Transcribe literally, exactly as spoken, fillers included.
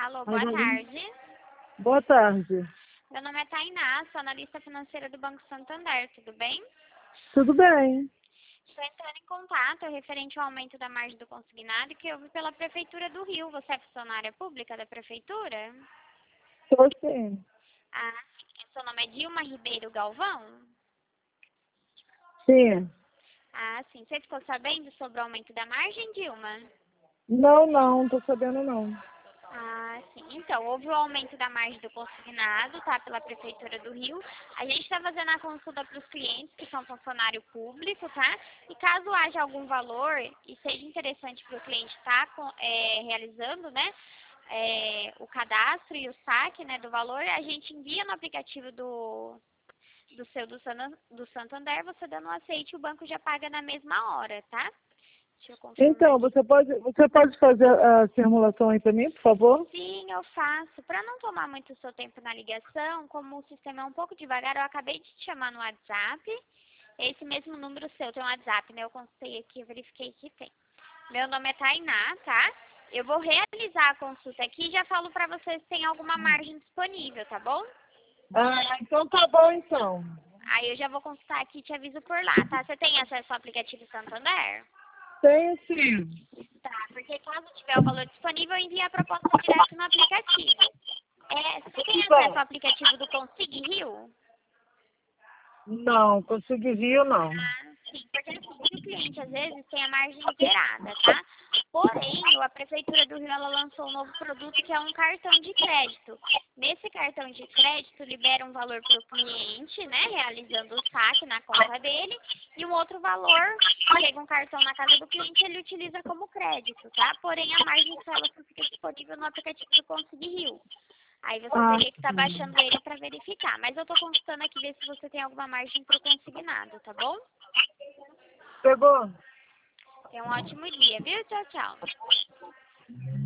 Alô, Mas boa aí- tarde. Boa tarde. Meu nome é Tainá, sou analista financeira do Banco Santander, tudo bem? Tudo bem? Estou entrando em contato referente ao aumento da margem do consignado que houve pela Prefeitura do Rio. Você é funcionária pública da Prefeitura? Estou sim. Ah, sim. Seu nome é Dilma Ribeiro Galvão? Sim. Ah, sim. Você ficou sabendo sobre o aumento da margem, Dilma? Não, não, estou sabendo não. Ah, sim. Então, houve o aumento da margem do consignado, tá? Pela Prefeitura do Rio. A gente está fazendo a consulta para os clientes que são funcionário público, tá? E caso haja algum valor e seja interessante para o cliente estar realizando, né? é, o cadastro e o saque, né, do valor, a gente envia no aplicativo do, do seu do, San- do Santander, você dando um aceite, o banco já paga na mesma hora, tá? Deixa eu confirmar Então, aqui. você pode, você pode fazer a simulação aí para mim, por favor? Sim, eu faço. Para não tomar muito seu tempo na ligação, como o sistema é um pouco devagar, eu acabei de te chamar no WhatsApp. Esse mesmo número seu tem um WhatsApp, né? Eu consultei aqui, eu verifiquei que tem. Meu nome é Tainá, tá? Eu vou realizar a consulta aqui e já falo para você se tem alguma margem disponível, tá bom? Ah, então tá bom então. Aí eu já vou consultar aqui e te aviso por lá, tá? Você tem acesso ao aplicativo Santander? Tenho sim. Tá, porque caso tiver o valor disponível, eu envio a proposta direto no aplicativo. É, você tem acesso ao Então, aplicativo do Consig Rio? não, consegui rir não. Ah, sim, porque assim, o cliente às vezes tem a margem zerada, tá? Porém, a Prefeitura do Rio ela lançou um novo produto que é um cartão de crédito. Nesse cartão de crédito libera um valor para o cliente, né, realizando o saque na conta dele, e um outro valor, chega um cartão na casa do cliente, ele utiliza como crédito, tá? Porém, a margem só ela só fica disponível no aplicativo do Consig Rio. Aí você Ah, teria que estar baixando ele para verificar. Mas eu estou consultando aqui ver se você tem alguma margem para o consignado, tá bom? pegou? Tenha um ótimo dia, viu? Tchau, tchau.